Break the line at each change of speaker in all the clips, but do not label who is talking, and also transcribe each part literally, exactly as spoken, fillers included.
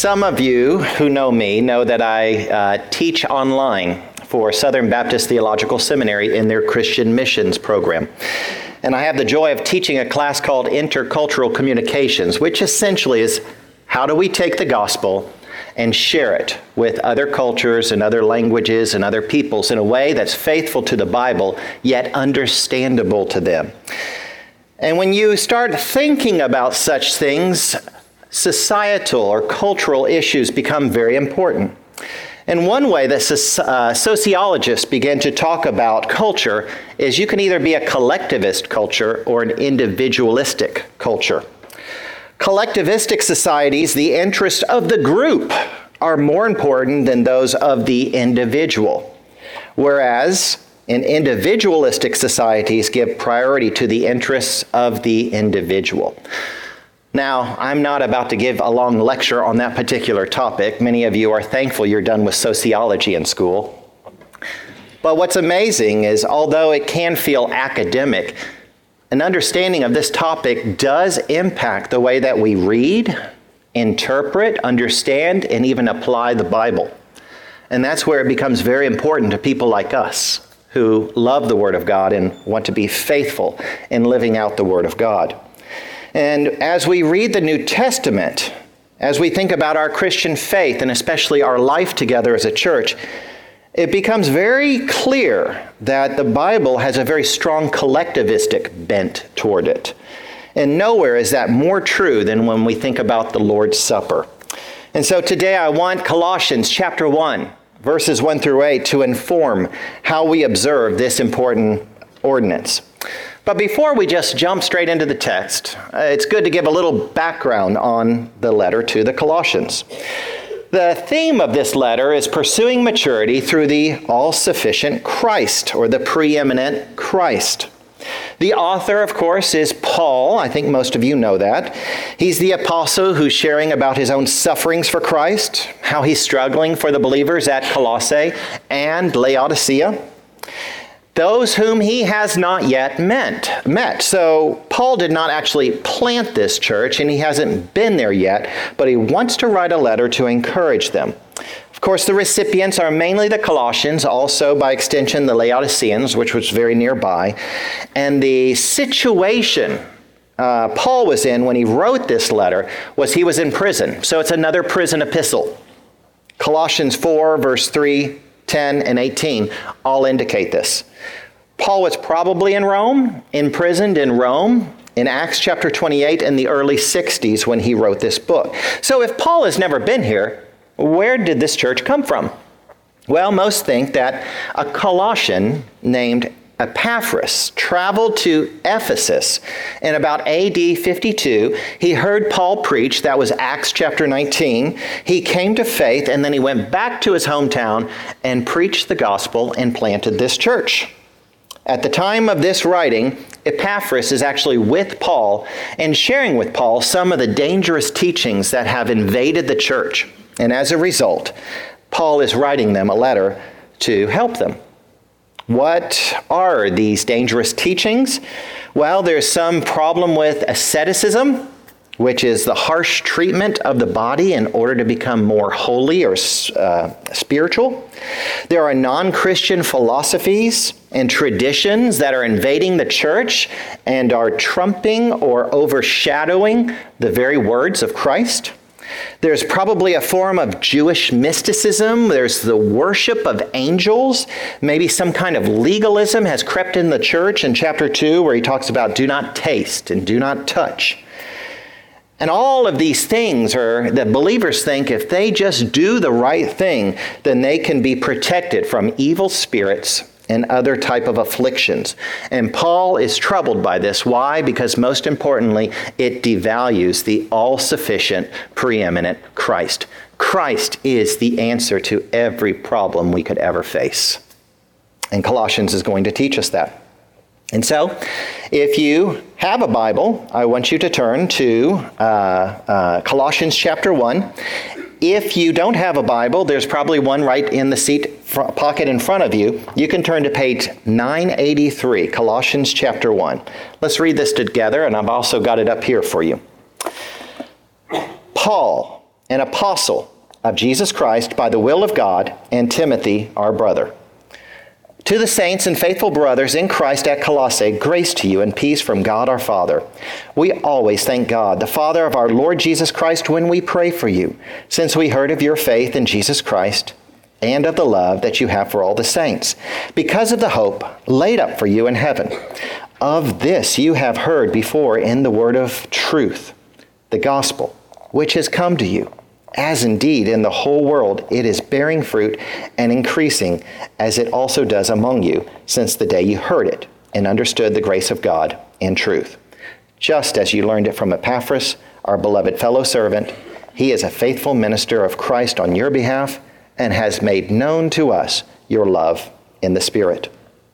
Some of you who know me know that I uh, teach online for Southern Baptist Theological Seminary in their Christian missions program. And I have the joy of teaching a class called Intercultural Communications, which essentially is how do we take the gospel and share it with other cultures and other languages and other peoples in a way that's faithful to the Bible, yet understandable to them. And when you start thinking about such things, societal or cultural issues become very important. And one way that uh, sociologists begin to talk about culture is you can either be a collectivist culture or an individualistic culture. Collectivistic societies, the interests of the group are more important than those of the individual, whereas in individualistic societies give priority to the interests of the individual. Now, I'm not about to give a long lecture on that particular topic. Many of you are thankful you're done with sociology in school. But what's amazing is, although it can feel academic, an understanding of this topic does impact the way that we read, interpret, understand, and even apply the Bible. And that's where it becomes very important to people like us who love the Word of God and want to be faithful in living out the Word of God. And as we read the New Testament, as we think about our Christian faith, and especially our life together as a church, it becomes very clear that the Bible has a very strong collectivistic bent toward it. And nowhere is that more true than when we think about the Lord's Supper. And so today I want Colossians chapter one, verses one through eight, to inform how we observe this important ordinance. But before we just jump straight into the text, uh, it's good to give a little background on the letter to the Colossians. The theme of this letter is pursuing maturity through the all-sufficient Christ, or the preeminent Christ. The author, of course, is Paul. I think most of you know that. He's the apostle who's sharing about his own sufferings for Christ, how he's struggling for the believers at Colossae and Laodicea, those whom he has not yet met. met. So Paul did not actually plant this church, and he hasn't been there yet, but he wants to write a letter to encourage them. Of course, the recipients are mainly the Colossians, also by extension the Laodiceans, which was very nearby. And the situation uh, Paul was in when he wrote this letter was he was in prison. So it's another prison epistle. Colossians four, verse three, ten, and eighteen all indicate this. Paul was probably in Rome, imprisoned in Rome, in Acts chapter twenty-eight in the early sixties when he wrote this book. So if Paul has never been here, where did this church come from? Well, most think that a Colossian named Epaphras traveled to Ephesus in about A D fifty-two. He heard Paul preach. That was Acts chapter nineteen. He came to faith, and then he went back to his hometown and preached the gospel and planted this church. At the time of this writing, Epaphras is actually with Paul and sharing with Paul some of the dangerous teachings that have invaded the church. And as a result, Paul is writing them a letter to help them. What are these dangerous teachings? Well, there's some problem with asceticism, which is the harsh treatment of the body in order to become more holy or uh, spiritual. There are non-Christian philosophies and traditions that are invading the church and are trumping or overshadowing the very words of Christ. There's probably a form of Jewish mysticism. There's the worship of angels. Maybe some kind of legalism has crept in the church in chapter two, where he talks about do not taste and do not touch. And all of these things are that believers think if they just do the right thing, then they can be protected from evil spirits and other type of afflictions. And Paul is troubled by this. Why? Because most importantly, it devalues the all-sufficient, preeminent Christ. Christ is the answer to every problem we could ever face. And Colossians is going to teach us that. And so, if you have a Bible, I want you to turn to uh, uh, Colossians chapter one. If you don't have a Bible, there's probably one right in the seat fr- pocket in front of you. You can turn to page nine eighty-three, Colossians chapter one. Let's read this together, and I've also got it up here for you. Paul, an apostle of Jesus Christ by the will of God, and Timothy, our brother. To the saints and faithful brothers in Christ at Colossae, grace to you and peace from God our Father. We always thank God, the Father of our Lord Jesus Christ, when we pray for you, since we heard of your faith in Jesus Christ and of the love that you have for all the saints, because of the hope laid up for you in heaven. Of this you have heard before in the word of truth, the gospel, which has come to you, as indeed in the whole world it is bearing fruit and increasing, as it also does among you, since the day you heard it and understood the grace of God in truth. Just as you learned it from Epaphras, our beloved fellow servant, he is a faithful minister of Christ on your behalf and has made known to us your love in the Spirit.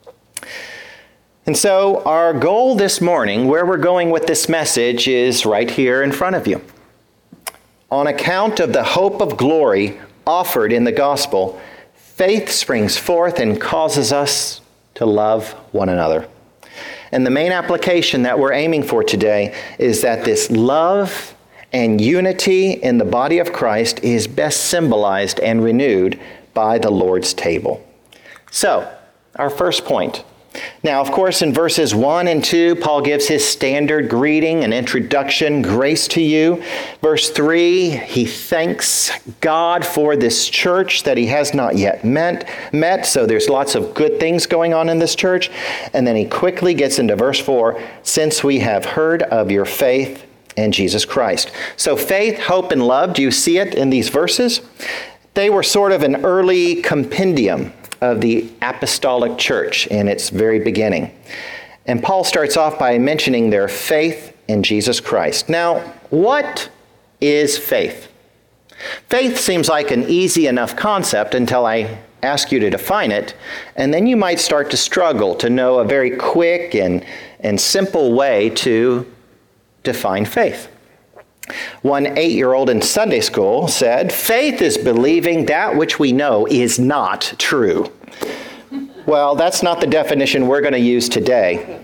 And so our goal this morning, where we're going with this message, is right here in front of you. On account of the hope of glory offered in the gospel, faith springs forth and causes us to love one another. And the main application that we're aiming for today is that this love and unity in the body of Christ is best symbolized and renewed by the Lord's table. So, our first point. Now, of course, in verses one and two, Paul gives his standard greeting and introduction, grace to you. Verse three, he thanks God for this church that he has not yet met, met. So there's lots of good things going on in this church. And then he quickly gets into verse four, since we have heard of your faith in Jesus Christ. So faith, hope, and love, do you see it in these verses? They were sort of an early compendium of the apostolic church in its very beginning. And Paul starts off by mentioning their faith in Jesus Christ. Now, what is faith? Faith seems like an easy enough concept until I ask you to define it, and then you might start to struggle to know a very quick and, and simple way to define faith. One eight-year-old in Sunday school said, faith is believing that which we know is not true. Well, that's not the definition we're going to use today.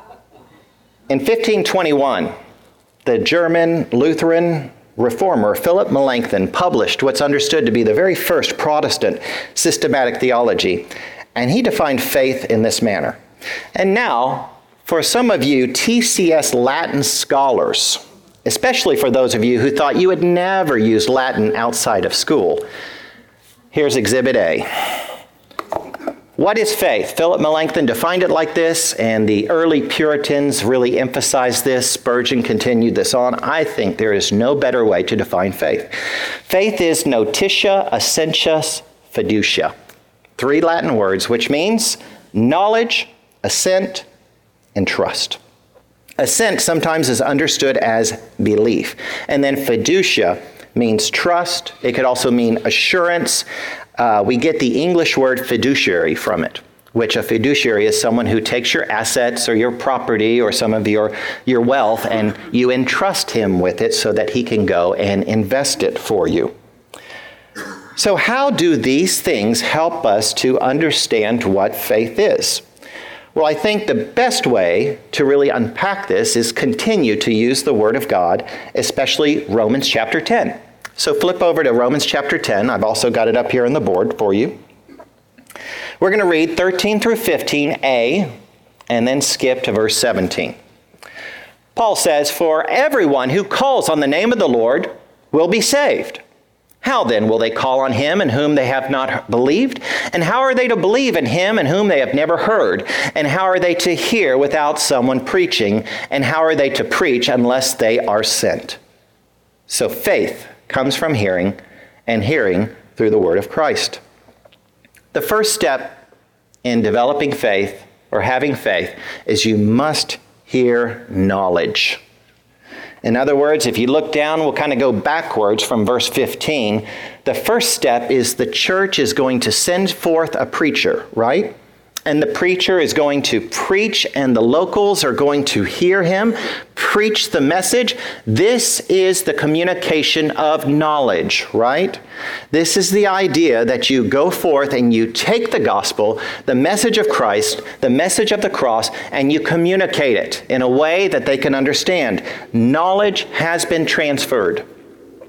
In fifteen twenty-one, the German Lutheran reformer Philip Melanchthon published what's understood to be the very first Protestant systematic theology, and he defined faith in this manner. And now, for some of you T C S Latin scholars, especially for those of you who thought you would never use Latin outside of school, here's Exhibit A. What is faith? Philip Melanchthon defined it like this, and the early Puritans really emphasized this. Spurgeon continued this on. I think there is no better way to define faith. Faith is notitia, essentius, fiducia. Three Latin words, which means knowledge, assent, and trust. Assent sometimes is understood as belief. And then fiducia means trust. It could also mean assurance. Uh, we get the English word fiduciary from it, which a fiduciary is someone who takes your assets or your property or some of your, your wealth, and you entrust him with it so that he can go and invest it for you. So how do these things help us to understand what faith is? Well, I think the best way to really unpack this is continue to use the Word of God, especially Romans chapter ten. So flip over to Romans chapter ten. I've also got it up here on the board for you. We're going to read thirteen through fifteen a, and then skip to verse seventeen. Paul says, "For everyone who calls on the name of the Lord will be saved. How then will they call on him in whom they have not believed? And how are they to believe in him in whom they have never heard? And how are they to hear without someone preaching? And how are they to preach unless they are sent?" So faith comes from hearing, and hearing through the word of Christ. The first step in developing faith or having faith is you must hear knowledge. In other words, if you look down, we'll kind of go backwards from verse fifteen. The first step is the church is going to send forth a preacher, right? And the preacher is going to preach, and the locals are going to hear him preach the message. This is the communication of knowledge, right? This is the idea that you go forth and you take the gospel, the message of Christ, the message of the cross, and you communicate it in a way that they can understand. Knowledge has been transferred.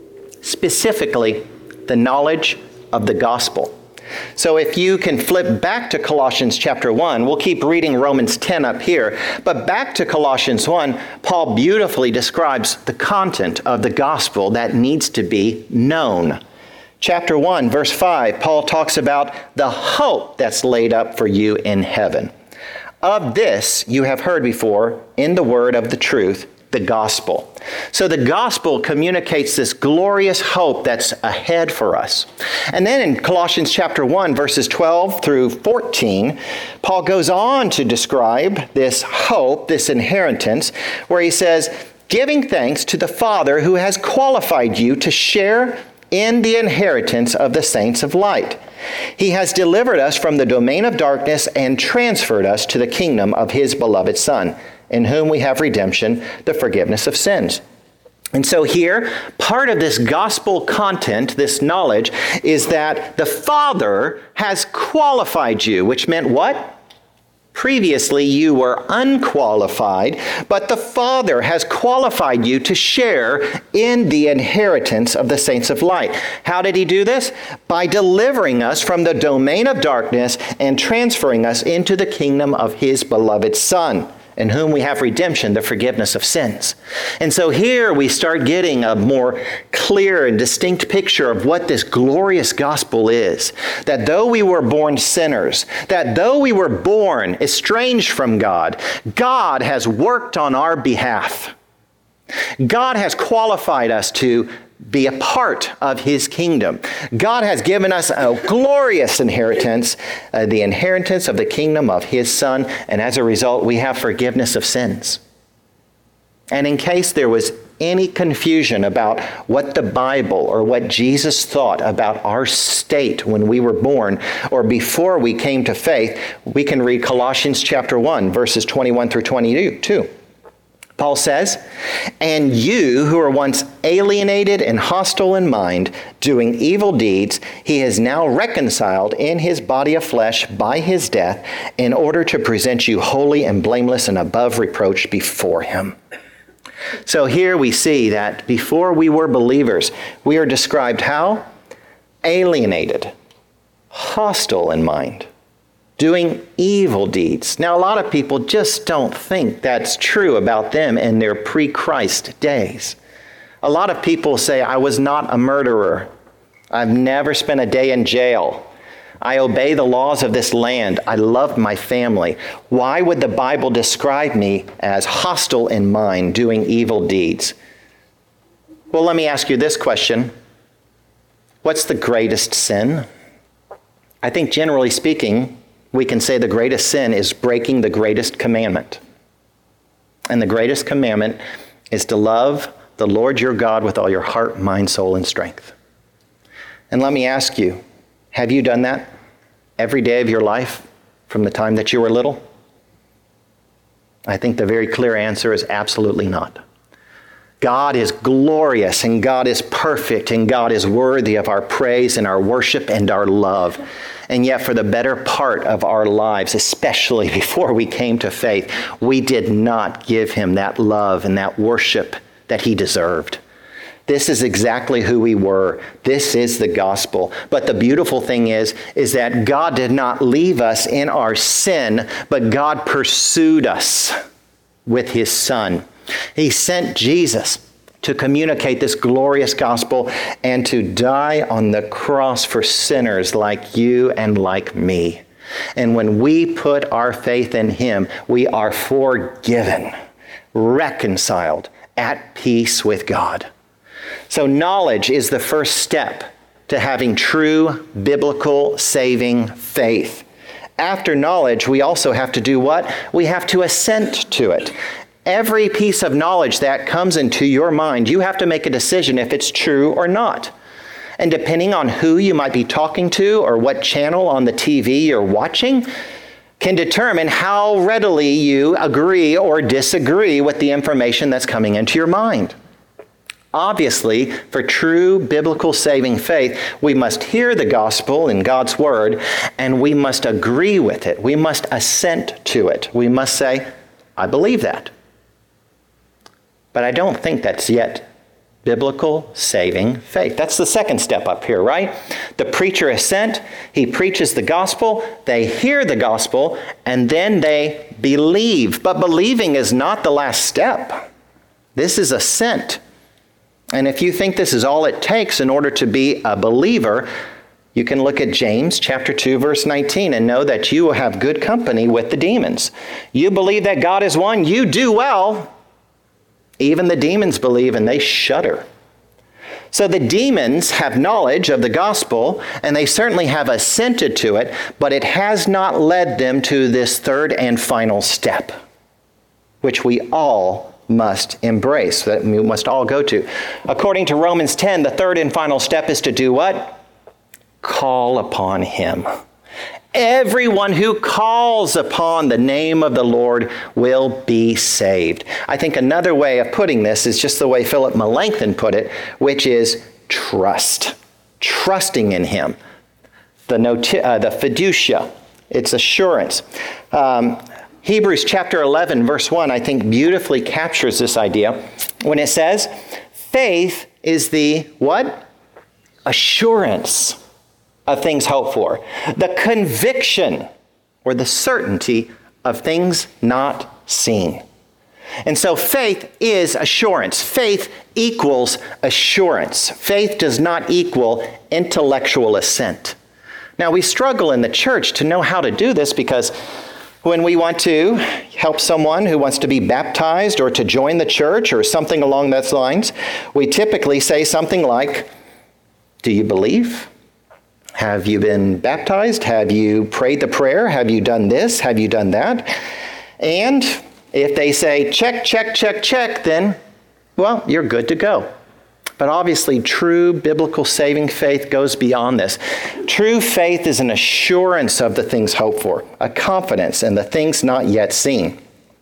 specifically the knowledge of the gospel. So if you can flip back to Colossians chapter one, we'll keep reading Romans ten up here, but back to Colossians one, Paul beautifully describes the content of the gospel that needs to be known. Chapter one, verse five, Paul talks about the hope that's laid up for you in heaven. Of this you have heard before in the word of the truth, the gospel. So the gospel communicates this glorious hope that's ahead for us. And then in Colossians chapter one, verses twelve through fourteen, Paul goes on to describe this hope, this inheritance, where he says, giving thanks to the Father who has qualified you to share in the inheritance of the saints of light. He has delivered us from the domain of darkness and transferred us to the kingdom of his beloved Son, in whom we have redemption, the forgiveness of sins. And so here, part of this gospel content, this knowledge, is that the Father has qualified you, which meant what? Previously, you were unqualified, but the Father has qualified you to share in the inheritance of the saints of light. How did he do this? By delivering us from the domain of darkness and transferring us into the kingdom of his beloved Son, in whom we have redemption, the forgiveness of sins. And so here we start getting a more clear and distinct picture of what this glorious gospel is. That though we were born sinners, that though we were born estranged from God, God has worked on our behalf. God has qualified us to be a part of his kingdom. God has given us a glorious inheritance, uh, the inheritance of the kingdom of his Son, and as a result, we have forgiveness of sins. And in case there was any confusion about what the Bible or what Jesus thought about our state when we were born or before we came to faith, we can read Colossians chapter one, verses twenty-one through twenty-two. Paul says, and you who were once alienated and hostile in mind, doing evil deeds, he is now reconciled in his body of flesh by his death, in order to present you holy and blameless and above reproach before him. So here we see that before we were believers, we are described how? Alienated, hostile in mind, doing evil deeds. Now, a lot of people just don't think that's true about them in their pre-Christ days. A lot of people say, I was not a murderer. I've never spent a day in jail. I obey the laws of this land. I love my family. Why would the Bible describe me as hostile in mind, doing evil deeds? Well, let me ask you this question. What's the greatest sin? I think generally speaking, we can say the greatest sin is breaking the greatest commandment. And the greatest commandment is to love the Lord your God with all your heart, mind, soul, and strength. And let me ask you, have you done that every day of your life from the time that you were little? I think the very clear answer is absolutely not. God is glorious, and God is perfect, and God is worthy of our praise and our worship and our love. And yet for the better part of our lives, especially before we came to faith, we did not give him that love and that worship that he deserved. This is exactly who we were. This is the gospel. But the beautiful thing is, is that God did not leave us in our sin, but God pursued us with his Son. He sent Jesus to communicate this glorious gospel and to die on the cross for sinners like you and like me. And when we put our faith in him, we are forgiven, reconciled, at peace with God. So knowledge is the first step to having true biblical saving faith. After knowledge, we also have to do what? We have to assent to it. Every piece of knowledge that comes into your mind, you have to make a decision if it's true or not. And depending on who you might be talking to or what channel on the T V you're watching, can determine how readily you agree or disagree with the information that's coming into your mind. Obviously, for true biblical saving faith, we must hear the gospel in God's word, and we must agree with it. We must assent to it. We must say, I believe that. But I don't think that's yet biblical saving faith. That's the second step up here, right? The preacher is sent, he preaches the gospel, they hear the gospel, and then they believe. But believing is not the last step. This is assent. And if you think this is all it takes in order to be a believer, you can look at James chapter two, verse nineteen, and know that you will have good company with the demons. You believe that God is one, you do well. Even the demons believe and they shudder. So the demons have knowledge of the gospel, and they certainly have assented to it, but it has not led them to this third and final step, which we all must embrace, that we must all go to. According to Romans ten, the third and final step is to do what? Call upon him. Everyone who calls upon the name of the Lord will be saved. I think another way of putting this is just the way Philip Melanchthon put it, which is trust. Trusting in him. The, noti- uh, the fiducia, it's assurance. Um, Hebrews chapter eleven, verse one, I think beautifully captures this idea when it says, faith is the what? Assurance of things hoped for. The conviction or the certainty of things not seen. And so faith is assurance. Faith equals assurance. Faith does not equal intellectual assent. Now we struggle in the church to know how to do this because when we want to help someone who wants to be baptized or to join the church or something along those lines, we typically say something like, do you believe? Have you been baptized? Have you prayed the prayer? Have you done this? Have you done that? And if they say, check, check, check, check, then, well, you're good to go. But obviously, true biblical saving faith goes beyond this. True faith is an assurance of the things hoped for, a confidence in the things not yet seen.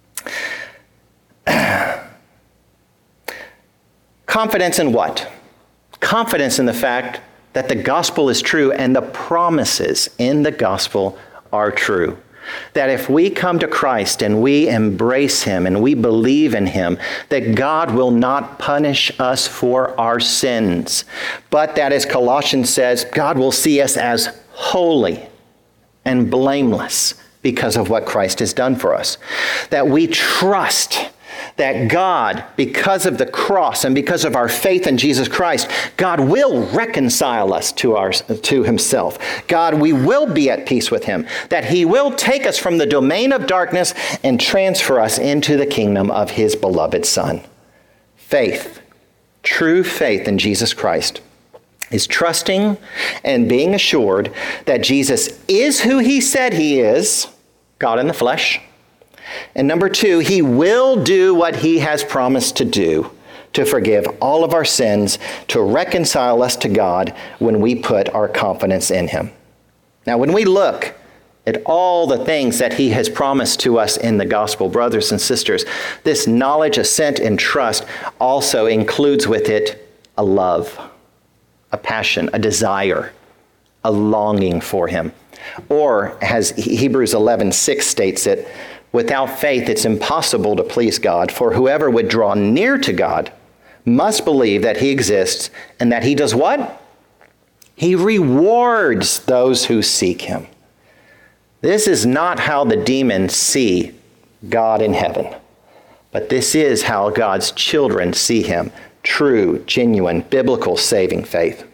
Confidence in what? Confidence in the fact that the gospel is true and the promises in the gospel are true. That if we come to Christ and we embrace him and we believe in him, that God will not punish us for our sins, but that, as Colossians says, God will see us as holy and blameless because of what Christ has done for us. That we trust that God, because of the cross and because of our faith in Jesus Christ, God will reconcile us to our, to himself. God, we will be at peace with him, that he will take us from the domain of darkness and transfer us into the kingdom of his beloved Son. Faith, true faith in Jesus Christ, is trusting and being assured that Jesus is who he said he is, God in the flesh. And number two, he will do what he has promised to do, to forgive all of our sins, to reconcile us to God when we put our confidence in him. Now, when we look at all the things that he has promised to us in the gospel, brothers and sisters, this knowledge, assent, and trust also includes with it a love, a passion, a desire, a longing for him. Or, as Hebrews eleven six states it, without faith, it's impossible to please God, for whoever would draw near to God must believe that he exists and that he does what? He rewards those who seek him. This is not how the demons see God in heaven, but this is how God's children see him. True, genuine, biblical saving faith.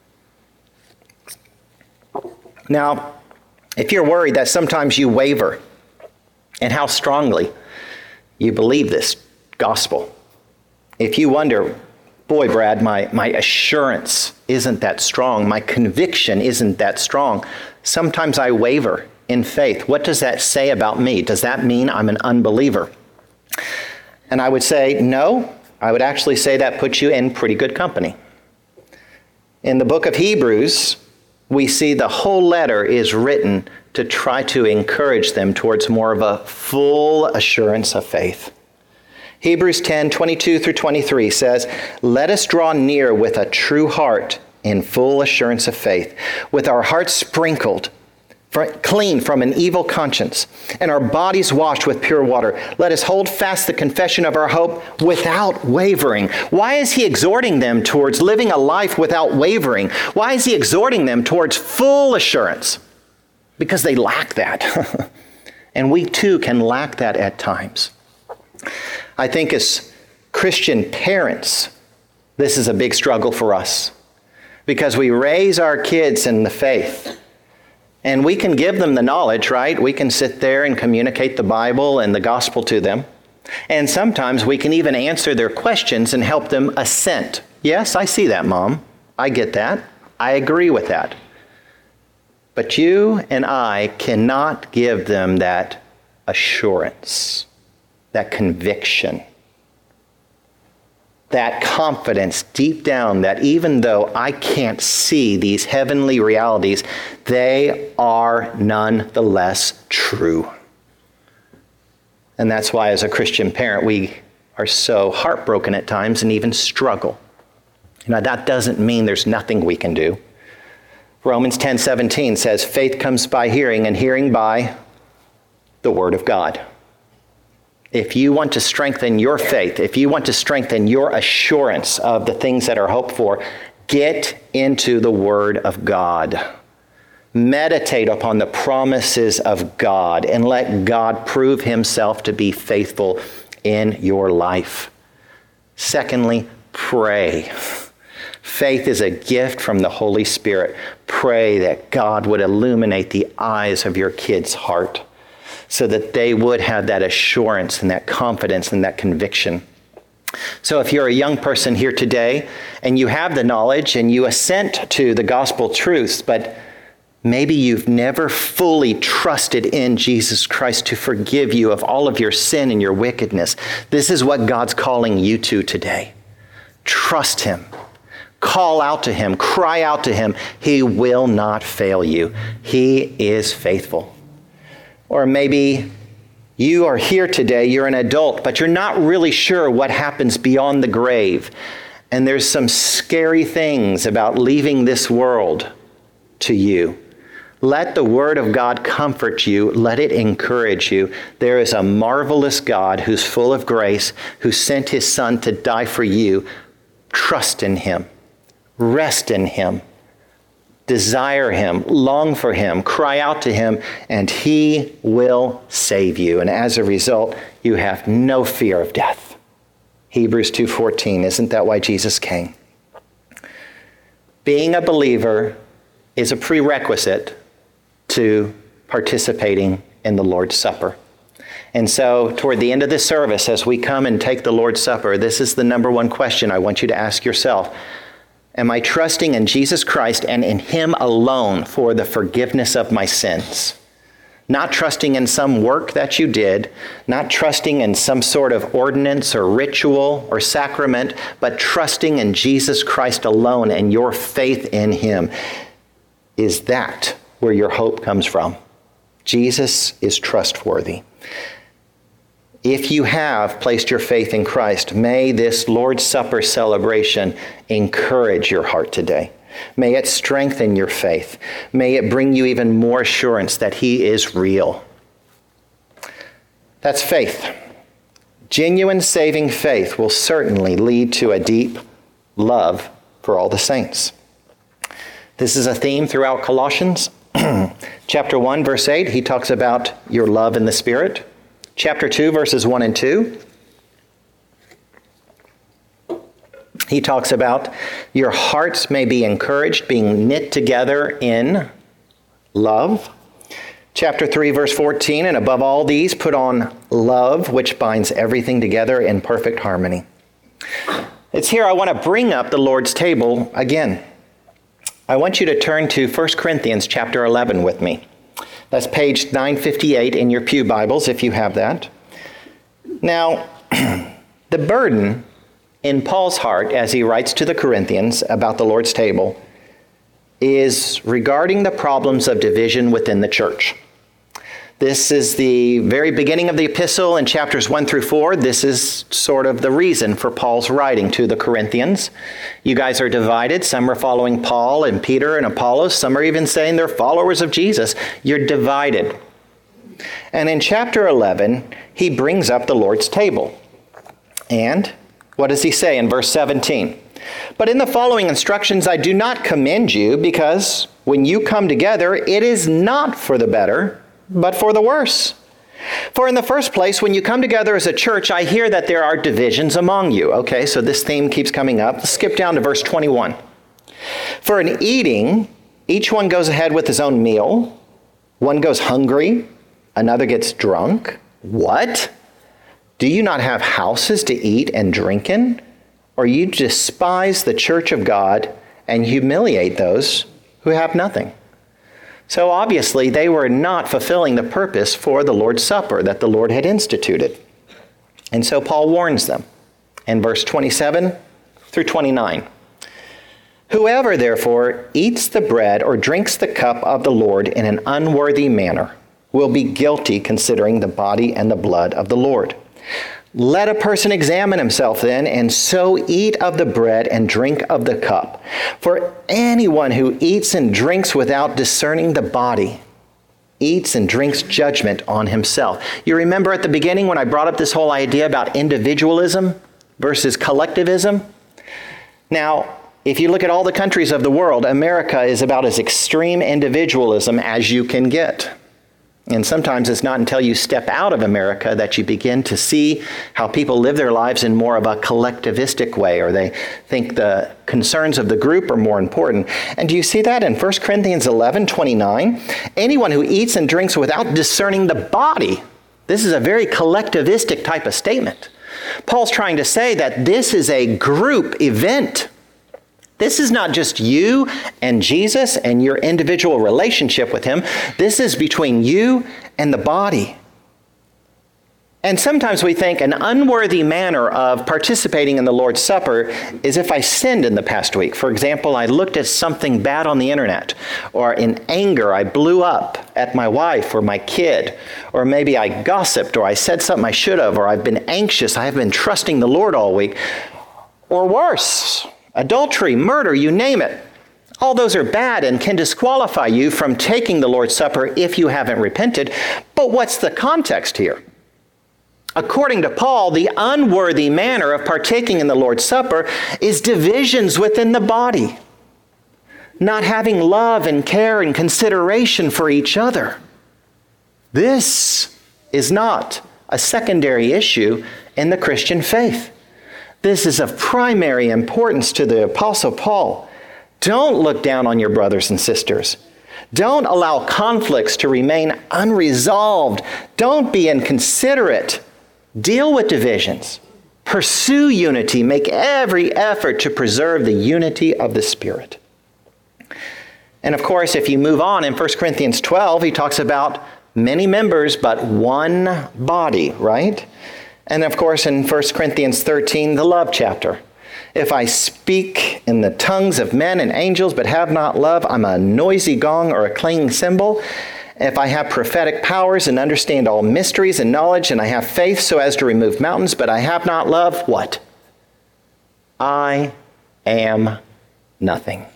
Now, if you're worried that sometimes you waver, and how strongly you believe this gospel. If you wonder, boy, Brad, my, my assurance isn't that strong. My conviction isn't that strong. Sometimes I waver in faith. What does that say about me? Does that mean I'm an unbeliever? And I would say, no. I would actually say that puts you in pretty good company. In the book of Hebrews, we see the whole letter is written to try to encourage them towards more of a full assurance of faith. Hebrews ten twenty-two through twenty-three says, let us draw near with a true heart in full assurance of faith, with our hearts sprinkled clean from an evil conscience, and our bodies washed with pure water. Let us hold fast the confession of our hope without wavering. Why is he exhorting them towards living a life without wavering? Why is he exhorting them towards full assurance? Because they lack that. And we too can lack that at times. I think as Christian parents, this is a big struggle for us because we raise our kids in the faith. And we can give them the knowledge, right? We can sit there and communicate the Bible and the gospel to them. And sometimes we can even answer their questions and help them assent. Yes, I see that, Mom. I get that. I agree with that. But you and I cannot give them that assurance, that conviction, that confidence deep down that even though I can't see these heavenly realities, they are nonetheless true. And that's why as a Christian parent, we are so heartbroken at times and even struggle. Now that doesn't mean there's nothing we can do. Romans ten seventeen says, faith comes by hearing, and hearing by the word of God. If you want to strengthen your faith, if you want to strengthen your assurance of the things that are hoped for, get into the Word of God. Meditate upon the promises of God and let God prove himself to be faithful in your life. Secondly, pray. Faith is a gift from the Holy Spirit. Pray that God would illuminate the eyes of your kid's heart, so that they would have that assurance and that confidence and that conviction. So if you're a young person here today and you have the knowledge and you assent to the gospel truths, but maybe you've never fully trusted in Jesus Christ to forgive you of all of your sin and your wickedness, this is what God's calling you to today. Trust him. Call out to him. Cry out to him. He will not fail you. He is faithful. Or maybe you are here today, you're an adult, but you're not really sure what happens beyond the grave. And there's some scary things about leaving this world to you. Let the word of God comfort you. Let it encourage you. There is a marvelous God who's full of grace, who sent his son to die for you. Trust in him. Rest in him. Desire him, long for him, cry out to him, and he will save you. And as a result, you have no fear of death. Hebrews two fourteen, isn't that why Jesus came? Being a believer is a prerequisite to participating in the Lord's Supper. And so toward the end of this service, as we come and take the Lord's Supper, this is the number one question I want you to ask yourself. Am I trusting in Jesus Christ and in him alone for the forgiveness of my sins? Not trusting in some work that you did, not trusting in some sort of ordinance or ritual or sacrament, but trusting in Jesus Christ alone and your faith in him. Is that where your hope comes from? Jesus is trustworthy. If you have placed your faith in Christ, may this Lord's Supper celebration encourage your heart today. May it strengthen your faith. May it bring you even more assurance that he is real. That's faith. Genuine saving faith will certainly lead to a deep love for all the saints. This is a theme throughout Colossians. Chapter one, verse eight, he talks about your love in the Spirit. Chapter two, verses one and two, he talks about your hearts may be encouraged, being knit together in love. Chapter three, verse fourteen, and above all these, put on love, which binds everything together in perfect harmony. It's here I want to bring up the Lord's table again. I want you to turn to First Corinthians chapter eleven with me. That's page nine fifty-eight in your pew Bibles, if you have that. Now, the burden in Paul's heart as he writes to the Corinthians about the Lord's table is regarding the problems of division within the church. This is the very beginning of the epistle in chapters one through four. This is sort of the reason for Paul's writing to the Corinthians. You guys are divided. Some are following Paul and Peter and Apollos. Some are even saying they're followers of Jesus. You're divided. And in chapter eleven, he brings up the Lord's table. And what does he say in verse seventeen? But in the following instructions, I do not commend you, because when you come together, it is not for the better, but for the worse. For in the first place, when you come together as a church, I hear that there are divisions among you. Okay, so this theme keeps coming up. Let's skip down to verse twenty-one. For in eating, each one goes ahead with his own meal. One goes hungry, another gets drunk. What? Do you not have houses to eat and drink in? Or you despise the church of God and humiliate those who have nothing? So obviously, they were not fulfilling the purpose for the Lord's Supper that the Lord had instituted. And so Paul warns them in verse twenty-seven through twenty-nine. Whoever, therefore, eats the bread or drinks the cup of the Lord in an unworthy manner will be guilty considering the body and the blood of the Lord. Let a person examine himself then, and so eat of the bread and drink of the cup. For anyone who eats and drinks without discerning the body eats and drinks judgment on himself. You remember at the beginning when I brought up this whole idea about individualism versus collectivism? Now, if you look at all the countries of the world, America is about as extreme individualism as you can get. And sometimes it's not until you step out of America that you begin to see how people live their lives in more of a collectivistic way, or they think the concerns of the group are more important. And do you see that in First Corinthians eleven twenty-nine? Anyone who eats and drinks without discerning the body, this is a very collectivistic type of statement. Paul's trying to say that this is a group event. This is not just you and Jesus and your individual relationship with him. This is between you and the body. And sometimes we think an unworthy manner of participating in the Lord's Supper is if I sinned in the past week. For example, I looked at something bad on the internet, or in anger, I blew up at my wife or my kid, or maybe I gossiped, or I said something I should have, or I've been anxious, I have been trusting the Lord all week, or worse. Adultery, murder, you name it. All those are bad and can disqualify you from taking the Lord's Supper if you haven't repented. But what's the context here? According to Paul, the unworthy manner of partaking in the Lord's Supper is divisions within the body, not having love and care and consideration for each other. This is not a secondary issue in the Christian faith. This is of primary importance to the Apostle Paul. Don't look down on your brothers and sisters. Don't allow conflicts to remain unresolved. Don't be inconsiderate. Deal with divisions. Pursue unity. Make every effort to preserve the unity of the Spirit. And of course, if you move on in First Corinthians twelve, he talks about many members, but one body, right? And of course, in First Corinthians thirteen, the love chapter. If I speak in the tongues of men and angels, but have not love, I'm a noisy gong or a clanging cymbal. If I have prophetic powers and understand all mysteries and knowledge, and I have faith so as to remove mountains, but I have not love, what? I am nothing.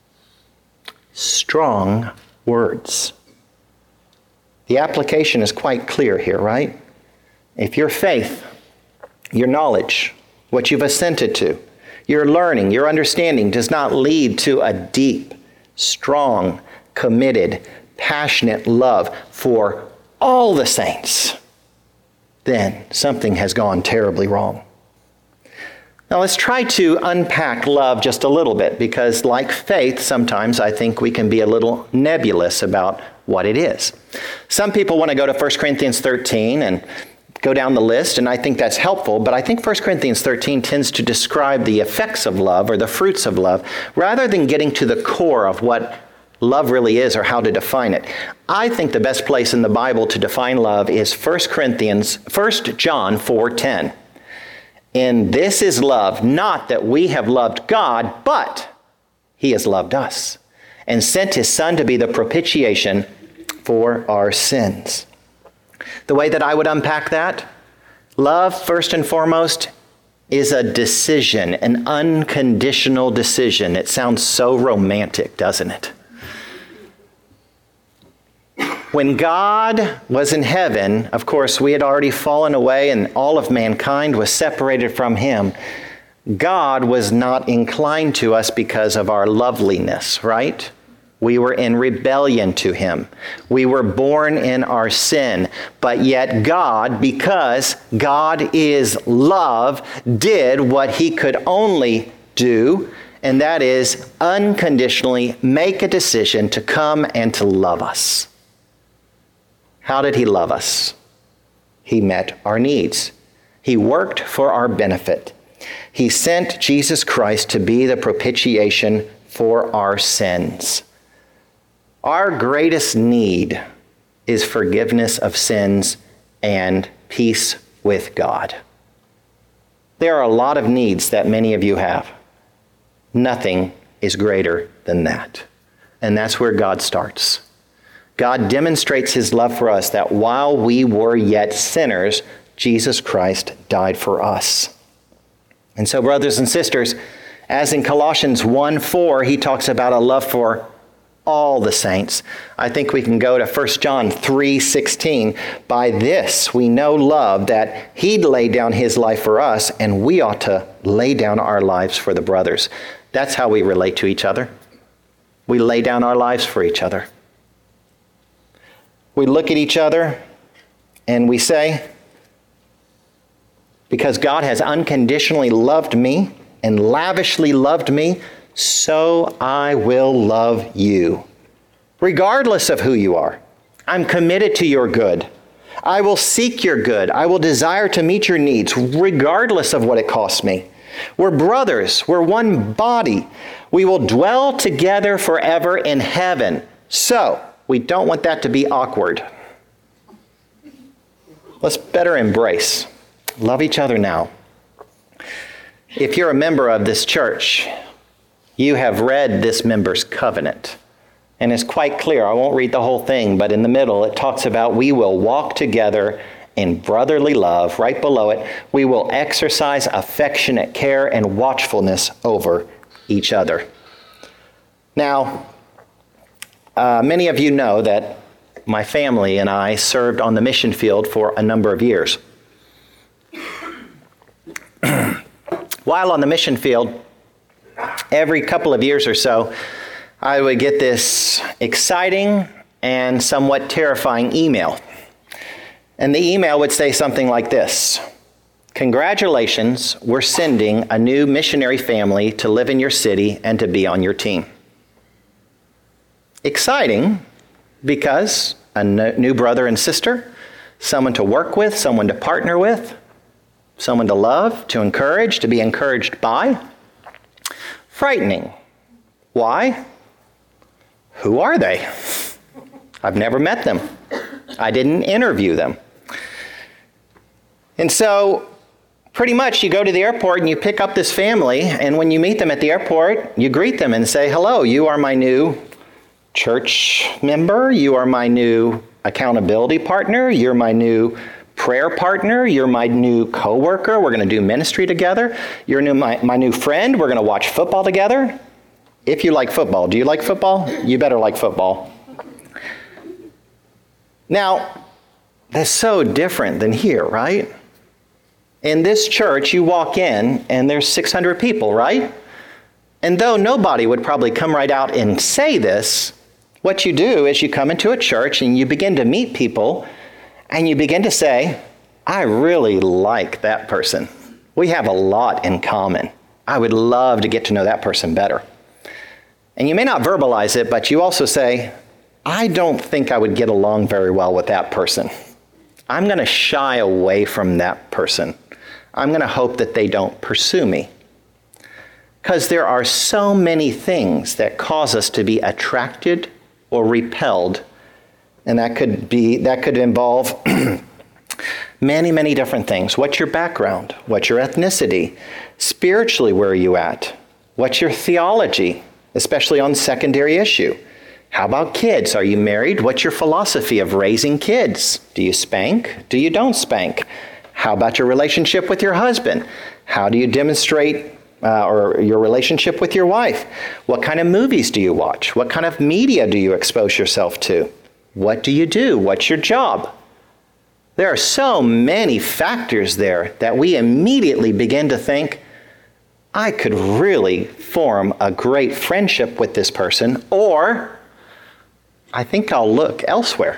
Strong words. The application is quite clear here, right? If your faith, your knowledge, what you've assented to, your learning, your understanding does not lead to a deep, strong, committed, passionate love for all the saints, then something has gone terribly wrong. Now let's try to unpack love just a little bit, because like faith, sometimes I think we can be a little nebulous about what it is. Some people want to go to First Corinthians thirteen and go down the list, and I think that's helpful, but I think First Corinthians thirteen tends to describe the effects of love or the fruits of love rather than getting to the core of what love really is or how to define it. I think the best place in the Bible to define love is First Corinthians, First John four ten. And this is love, not that we have loved God, but he has loved us and sent his Son to be the propitiation for our sins. The way that I would unpack that, love, first and foremost, is a decision, an unconditional decision. It sounds so romantic, doesn't it? When God was in heaven, of course, we had already fallen away and all of mankind was separated from him. God was not inclined to us because of our loveliness, right? We were in rebellion to him. We were born in our sin. But yet God, because God is love, did what he could only do, and that is unconditionally make a decision to come and to love us. How did he love us? He met our needs. He worked for our benefit. He sent Jesus Christ to be the propitiation for our sins. Our greatest need is forgiveness of sins and peace with God. There are a lot of needs that many of you have. Nothing is greater than that. And that's where God starts. God demonstrates his love for us that while we were yet sinners, Jesus Christ died for us. And so, brothers and sisters, as in Colossians one four, he talks about a love for all the saints. I think we can go to First John three sixteen. By this we know love, that he laid down his life for us, and we ought to lay down our lives for the brothers. That's how we relate to each other. We lay down our lives for each other. We look at each other and we say, because God has unconditionally loved me and lavishly loved me, so I will love you, regardless of who you are. I'm committed to your good. I will seek your good. I will desire to meet your needs, regardless of what it costs me. We're brothers. We're one body. We will dwell together forever in heaven. So, we don't want that to be awkward. Let's better embrace. Love each other now. If you're a member of this church, you have read this member's covenant. And it's quite clear. I won't read the whole thing, but in the middle it talks about we will walk together in brotherly love. Right below it, we will exercise affectionate care and watchfulness over each other. Now, uh, many of you know that my family and I served on the mission field for a number of years. While on the mission field, every couple of years or so, I would get this exciting and somewhat terrifying email. And the email would say something like this: congratulations, we're sending a new missionary family to live in your city and to be on your team. Exciting because a new brother and sister, someone to work with, someone to partner with, someone to love, to encourage, to be encouraged by. Frightening. Why? Who are they? I've never met them. I didn't interview them. And so, pretty much you go to the airport and you pick up this family, and when you meet them at the airport, you greet them and say, hello, you are my new church member, you are my new accountability partner, you're my new prayer partner, you're my new coworker, we're going to do ministry together, you're new, my, my new friend, we're going to watch football together. If you like football, do you like football? You better like football. Now, that's so different than here, right? In this church, you walk in and there's six hundred people, right? And though nobody would probably come right out and say this, what you do is you come into a church and you begin to meet people and you begin to say, I really like that person. We have a lot in common. I would love to get to know that person better. And you may not verbalize it, but you also say, I don't think I would get along very well with that person. I'm going to shy away from that person. I'm going to hope that they don't pursue me. Because there are so many things that cause us to be attracted or repelled. And that could be, that could involve many, many different things. What's your background? What's your ethnicity? Spiritually, where are you at? What's your theology, especially on secondary issue? How about kids? Are you married? What's your philosophy of raising kids? Do you spank? Do you don't spank? How about your relationship with your husband? How do you demonstrate uh, or your relationship with your wife? What kind of movies do you watch? What kind of media do you expose yourself to? What do you do? What's your job? There are so many factors there that we immediately begin to think, I could really form a great friendship with this person, or I think I'll look elsewhere.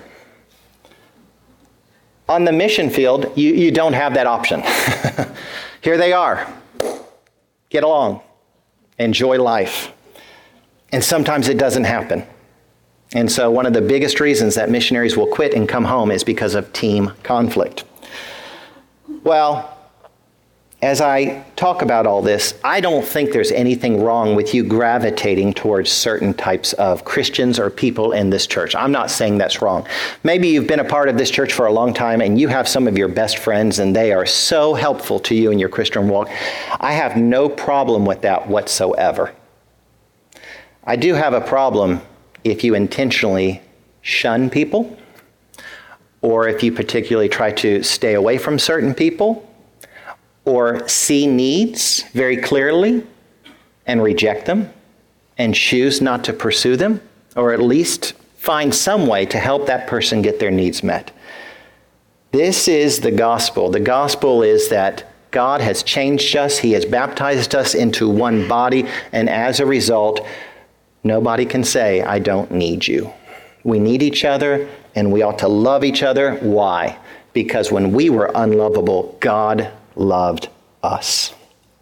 On the mission field, you, you don't have that option. Here they are. Get along. Enjoy life. And sometimes it doesn't happen. And so one of the biggest reasons that missionaries will quit and come home is because of team conflict. Well, as I talk about all this, I don't think there's anything wrong with you gravitating towards certain types of Christians or people in this church. I'm not saying that's wrong. Maybe you've been a part of this church for a long time and you have some of your best friends and they are so helpful to you in your Christian walk. I have no problem with that whatsoever. I do have a problem if you intentionally shun people, or if you particularly try to stay away from certain people, or see needs very clearly and reject them and choose not to pursue them, or at least find some way to help that person get their needs met. This is the gospel. The gospel is that God has changed us. He has baptized us into one body, and as a result, nobody can say, I don't need you. We need each other, and we ought to love each other. Why? Because when we were unlovable, God loved us.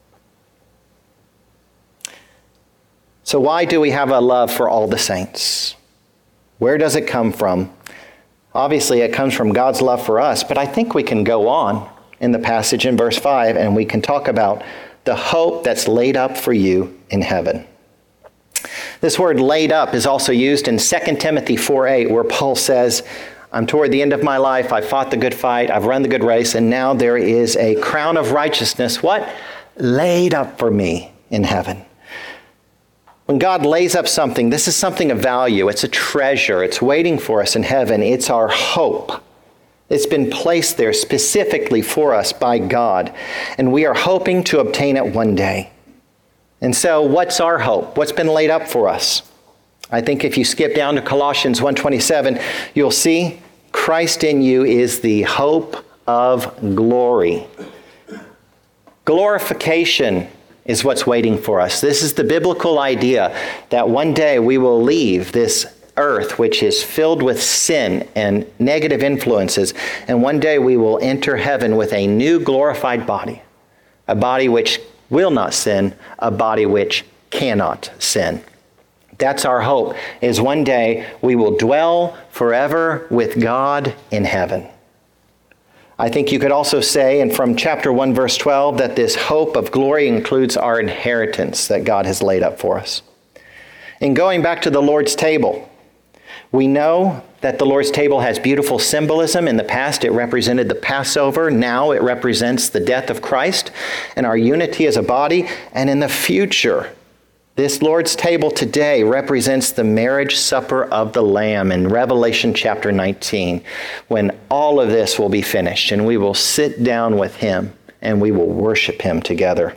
So why do we have a love for all the saints? Where does it come from? Obviously, it comes from God's love for us, but I think we can go on in the passage in verse five, and we can talk about the hope that's laid up for you in heaven. This word laid up is also used in Second Timothy four eight, where Paul says, I'm toward the end of my life, I fought the good fight, I've run the good race, and now there is a crown of righteousness, what? Laid up for me in heaven. When God lays up something, this is something of value. It's a treasure. It's waiting for us in heaven. It's our hope. It's been placed there specifically for us by God, and we are hoping to obtain it one day. And so what's our hope? What's been laid up for us? I think if you skip down to Colossians one twenty-seven, you'll see Christ in you is the hope of glory. Glorification is what's waiting for us. This is the biblical idea that one day we will leave this earth, which is filled with sin and negative influences, and one day we will enter heaven with a new glorified body, a body which will not sin, a body which cannot sin. That's our hope, is one day we will dwell forever with God in heaven. I think you could also say, and from chapter one, verse twelve, that this hope of glory includes our inheritance that God has laid up for us. In going back to the Lord's table, we know that the Lord's table has beautiful symbolism. In the past, it represented the Passover. Now it represents the death of Christ and our unity as a body. And in the future, this Lord's table today represents the marriage supper of the Lamb in Revelation chapter nineteen, when all of this will be finished and we will sit down with him and we will worship him together.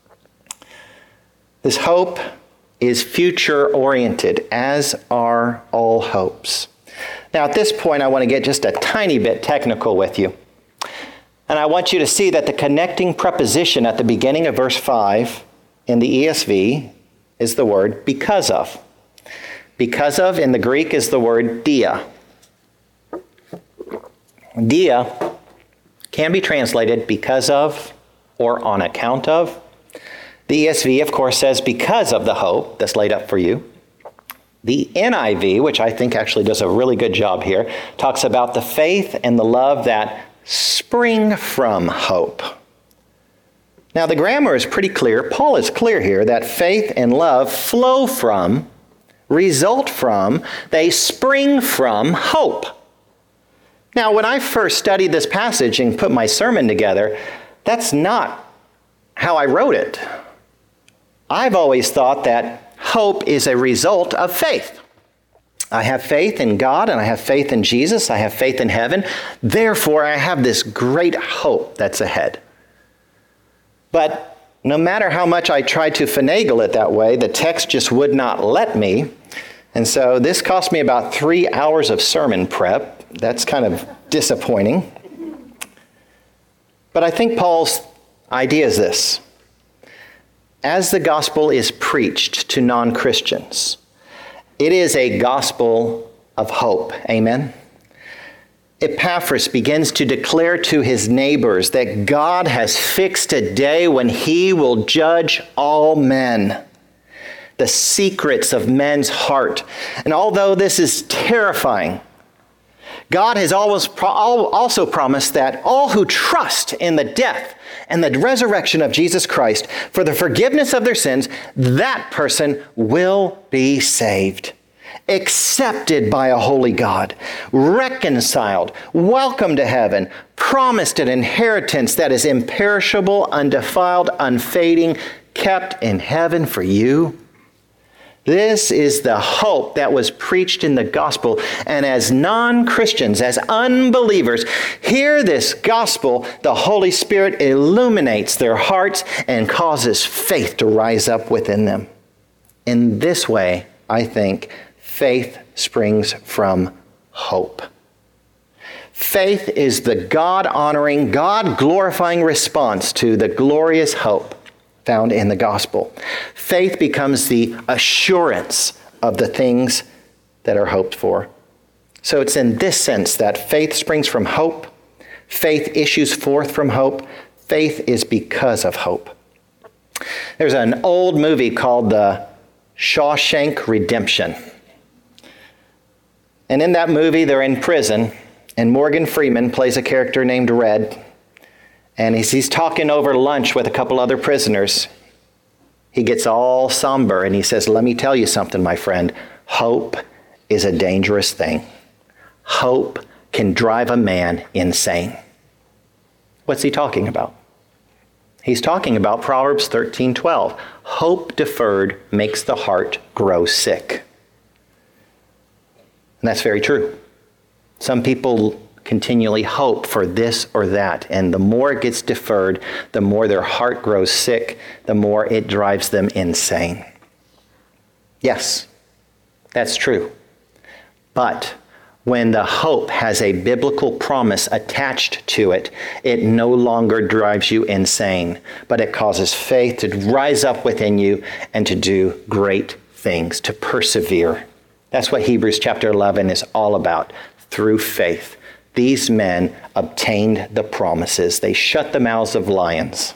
This hope is future-oriented, as are all hopes. Now, at this point, I want to get just a tiny bit technical with you. And I want you to see that the connecting preposition at the beginning of verse five in the E S V is the word because of. Because of in the Greek is the word dia. Dia can be translated because of or on account of. The E S V, of course, says because of the hope that's laid up for you. The N I V, which I think actually does a really good job here, talks about the faith and the love that spring from hope. Now, the grammar is pretty clear. Paul is clear here that faith and love flow from, result from, they spring from hope. Now, when I first studied this passage and put my sermon together, that's not how I wrote it. I've always thought that hope is a result of faith. I have faith in God and I have faith in Jesus. I have faith in heaven. Therefore, I have this great hope that's ahead. But no matter how much I tried to finagle it that way, the text just would not let me. And so this cost me about three hours of sermon prep. That's kind of disappointing. But I think Paul's idea is this. As the gospel is preached to non-Christians, it is a gospel of hope. Amen? Epaphras begins to declare to his neighbors that God has fixed a day when he will judge all men, the secrets of men's heart. And although this is terrifying, God has always pro- also promised that all who trust in the death and the resurrection of Jesus Christ for the forgiveness of their sins, that person will be saved, accepted by a holy God, reconciled, welcomed to heaven, promised an inheritance that is imperishable, undefiled, unfading, kept in heaven for you. This is the hope that was preached in the gospel. And as non-Christians, as unbelievers, hear this gospel, the Holy Spirit illuminates their hearts and causes faith to rise up within them. In this way, I think, faith springs from hope. Faith is the God-honoring, God-glorifying response to the glorious hope found in the gospel. Faith becomes the assurance of the things that are hoped for. So it's in this sense that faith springs from hope. Faith issues forth from hope. Faith is because of hope. There's an old movie called The Shawshank Redemption. And in that movie, they're in prison, and Morgan Freeman plays a character named Red. And as he's talking over lunch with a couple other prisoners, he gets all somber and he says, "Let me tell you something, my friend. Hope is a dangerous thing. Hope can drive a man insane." What's he talking about? He's talking about Proverbs thirteen twelve. Hope deferred makes the heart grow sick. And that's very true. Some people continually hope for this or that, and the more it gets deferred, the more their heart grows sick, the more it drives them insane. Yes, that's true. But when the hope has a biblical promise attached to it, it no longer drives you insane, but it causes faith to rise up within you and to do great things, to persevere. That's what Hebrews chapter eleven is all about. Through faith, these men obtained the promises. They shut the mouths of lions.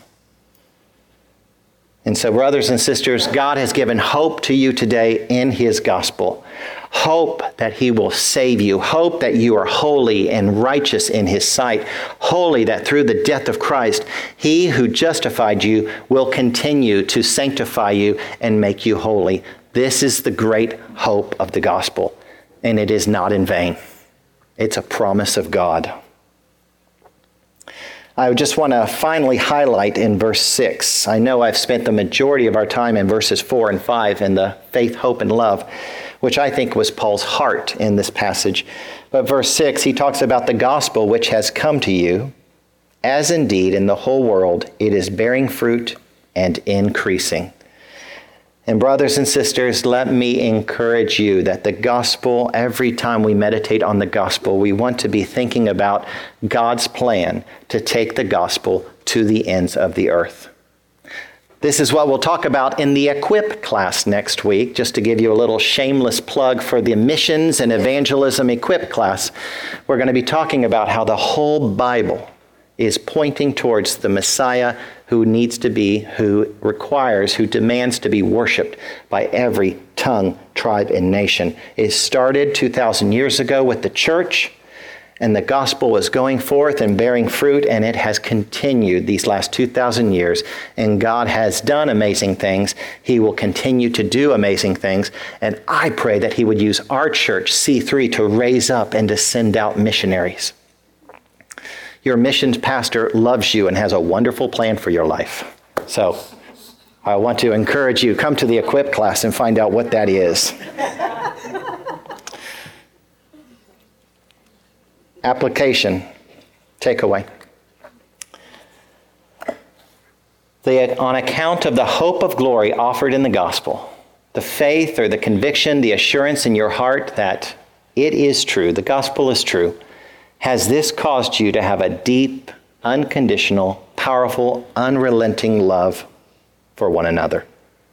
And so, brothers and sisters, God has given hope to you today in his gospel. Hope that he will save you. Hope that you are holy and righteous in his sight. Holy that through the death of Christ, he who justified you will continue to sanctify you and make you holy. This is the great hope of the gospel, and it is not in vain. It's a promise of God. I just want to finally highlight in verse six. I know I've spent the majority of our time in verses four and five in the faith, hope, and love, which I think was Paul's heart in this passage. But verse six, he talks about the gospel which has come to you, as indeed in the whole world it is bearing fruit and increasing. And brothers and sisters, let me encourage you that the gospel, every time we meditate on the gospel, we want to be thinking about God's plan to take the gospel to the ends of the earth. This is what we'll talk about in the Equip class next week, just to give you a little shameless plug for the Missions and Evangelism Equip class. We're going to be talking about how the whole Bible is pointing towards the Messiah who needs to be, who requires, who demands to be worshiped by every tongue, tribe, and nation. It started two thousand years ago with the church, and the gospel was going forth and bearing fruit, and it has continued these last two thousand years, and God has done amazing things. He will continue to do amazing things, and I pray that he would use our church, C three, to raise up and to send out missionaries. Your missions pastor loves you and has a wonderful plan for your life. So I want to encourage you, come to the Equip class and find out what that is. Application, takeaway. The, on account of the hope of glory offered in the gospel, the faith or the conviction, the assurance in your heart that it is true, the gospel is true, has this caused you to have a deep, unconditional, powerful, unrelenting love for one another?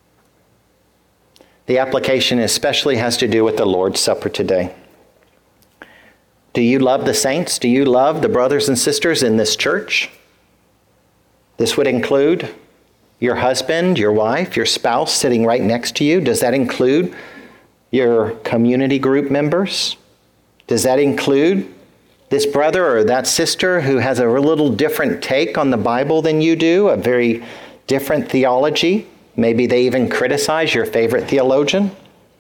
The application especially has to do with the Lord's Supper today. Do you love the saints? Do you love the brothers and sisters in this church? This would include your husband, your wife, your spouse sitting right next to you. Does that include your community group members? Does that include this brother or that sister who has a little different take on the Bible than you do, a very different theology? Maybe they even criticize your favorite theologian.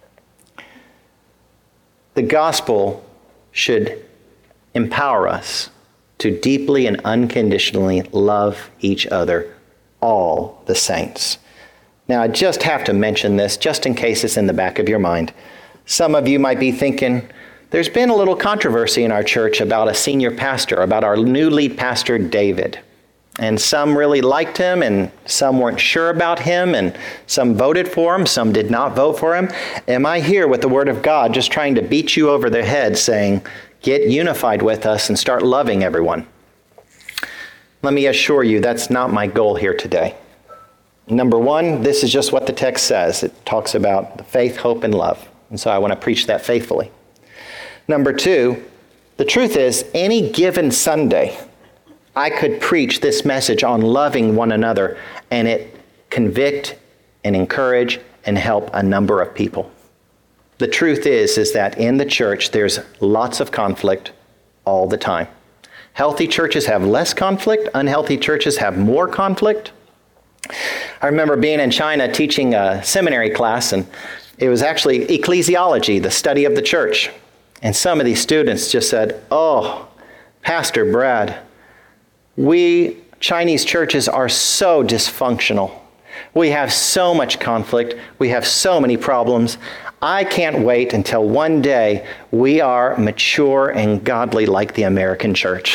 The gospel should empower us to deeply and unconditionally love each other, all the saints. Now, I just have to mention this just in case it's in the back of your mind. Some of you might be thinking, there's been a little controversy in our church about a senior pastor, about our new lead pastor, David. And some really liked him, and some weren't sure about him, and some voted for him, some did not vote for him. Am I here with the Word of God just trying to beat you over the head saying, get unified with us and start loving everyone? Let me assure you that's not my goal here today. Number one, this is just what the text says. It talks about the faith, hope, and love. And so I want to preach that faithfully. Number two, the truth is, any given Sunday, I could preach this message on loving one another, and it convict and encourage and help a number of people. The truth is, is that in the church, there's lots of conflict all the time. Healthy churches have less conflict. Unhealthy churches have more conflict. I remember being in China teaching a seminary class, and it was actually ecclesiology, the study of the church. And some of these students just said, oh, Pastor Brad, we Chinese churches are so dysfunctional. We have so much conflict. We have so many problems. I can't wait until one day we are mature and godly like the American church.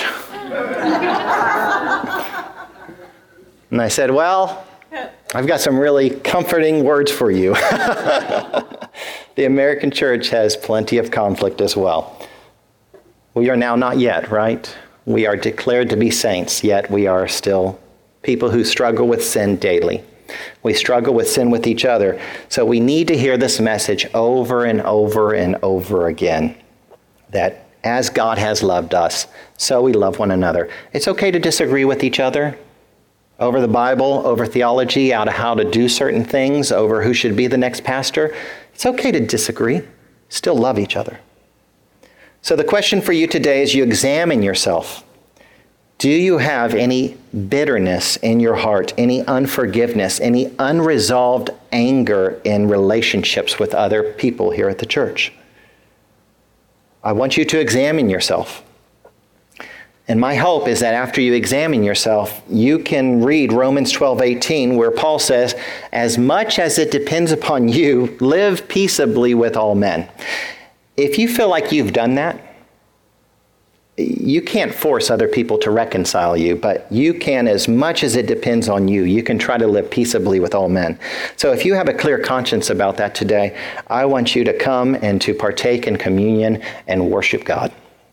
And I said, well, I've got some really comforting words for you. The American church has plenty of conflict as well. We are now not yet, right? We are declared to be saints, yet we are still people who struggle with sin daily. We struggle with sin with each other. So we need to hear this message over and over and over again, that as God has loved us, so we love one another. It's okay to disagree with each other over the Bible, over theology, out of how to do certain things, over who should be the next pastor. It's okay to disagree, still love each other. So the question for you today is you examine yourself. Do you have any bitterness in your heart, any unforgiveness, any unresolved anger in relationships with other people here at the church? I want you to examine yourself. And my hope is that after you examine yourself, you can read Romans twelve eighteen, where Paul says, as much as it depends upon you, live peaceably with all men. If you feel like you've done that, you can't force other people to reconcile you, but you can, as much as it depends on you, you can try to live peaceably with all men. So if you have a clear conscience about that today, I want you to come and to partake in communion and worship God.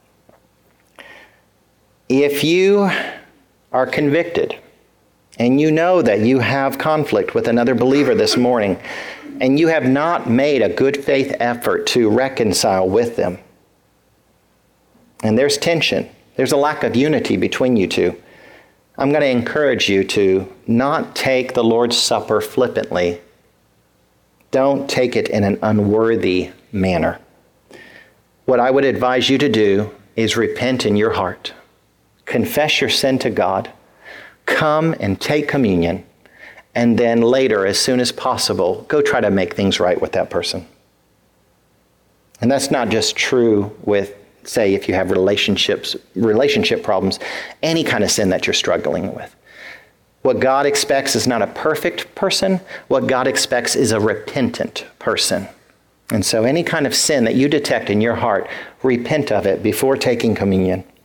If you are convicted and you know that you have conflict with another believer this morning, and you have not made a good faith effort to reconcile with them, and there's tension, there's a lack of unity between you two, I'm going to encourage you to not take the Lord's Supper flippantly. Don't take it in an unworthy manner. What I would advise you to do is repent in your heart. Confess your sin to God. Come and take communion. And then later, as soon as possible, go try to make things right with that person. And that's not just true with, say, if you have relationships, relationship problems, any kind of sin that you're struggling with. What God expects is not a perfect person. What God expects is a repentant person. And so any kind of sin that you detect in your heart, repent of it before taking communion.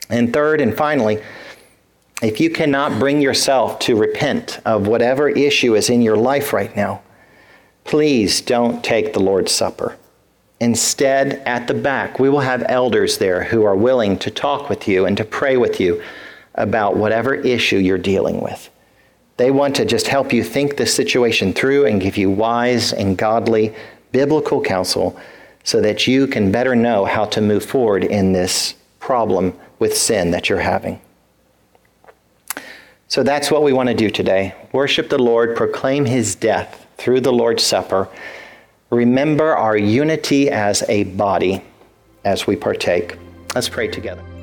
And third and finally, if you cannot bring yourself to repent of whatever issue is in your life right now, please don't take the Lord's Supper. Instead, at the back, we will have elders there who are willing to talk with you and to pray with you about whatever issue you're dealing with. They want to just help you think the situation through and give you wise and godly biblical counsel so that you can better know how to move forward in this problem with sin that you're having. So that's what we want to do today. Worship the Lord, proclaim his death through the Lord's Supper. Remember our unity as a body as we partake. Let's pray together.